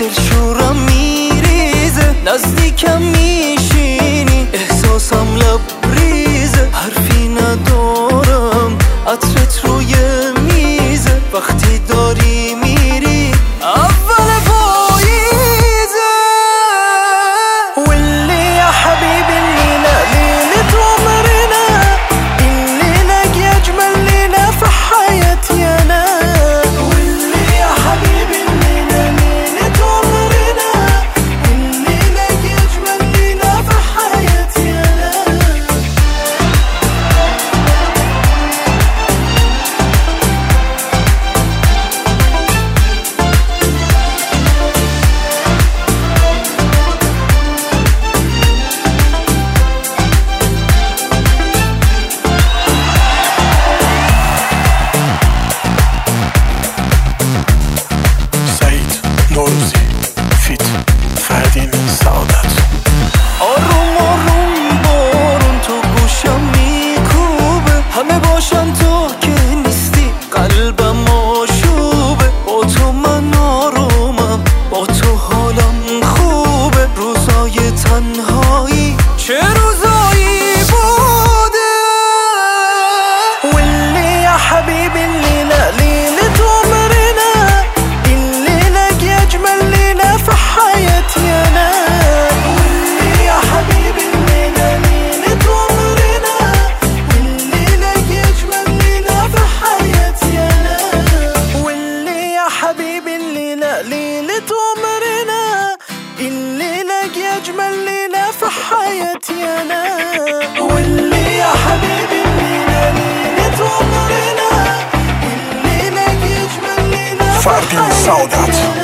دلشورم میریزه، نزدیکم میشینی احساسم لبریزه، حرفی ندارم عطرت روی میزه، وقتی داری میری اول پاییزه. واللي يا حبيبي الليلة ليلة عمرنا، الليلة أجمل ليلة في حياتي أنا. واللي يا حبيبي الليلة ليلة عمرنا، الليلة أجمل ليلة في حياتي أنا. نوروزی فیت فردین سعادت. آروم آروم بارون تو گوشم میکوبه، همه باشن تو که نیستی قلبم آشوبه، با تو من آرومم، با تو حالم خوبه، روزای تنهایی چه روزایی بوده. واللي يا حبيبي الليلة ليلة عمرنا، الليلة أجمل ليلة في حياتي أنا. واللي يا حبيبي الليلة ليلة عمرنا، الليلة أجمل ليلة في حياتي أنا. واللي يا حبيبي الليلة ليلة عمرنا، الليلة أجمل ليلة في حياتي أنا. واللي يا حبيبي الليلة ليلة عمرنا، الليلة أجمل ليلة في فردین حياتي سعادت. أنا.